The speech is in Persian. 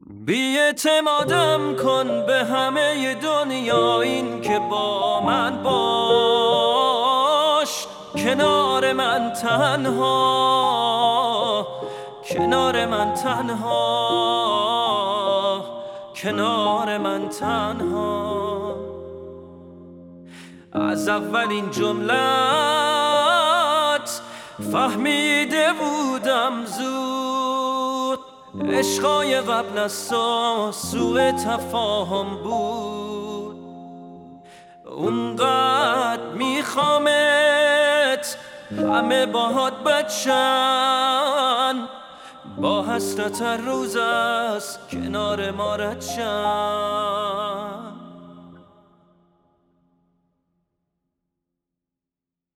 بی‌اعتمادم کن به همه دنیا، این که با من باش، کنار من تنها، کنار من تنها، کنار من تنها. از اولین جملت فهمیده بودم زود، عشقای قبل از تو سوء تفاهم بود. اونقدر میخوامت همه باهات بچن، با حسرت هر روز از کنار ما رد شن.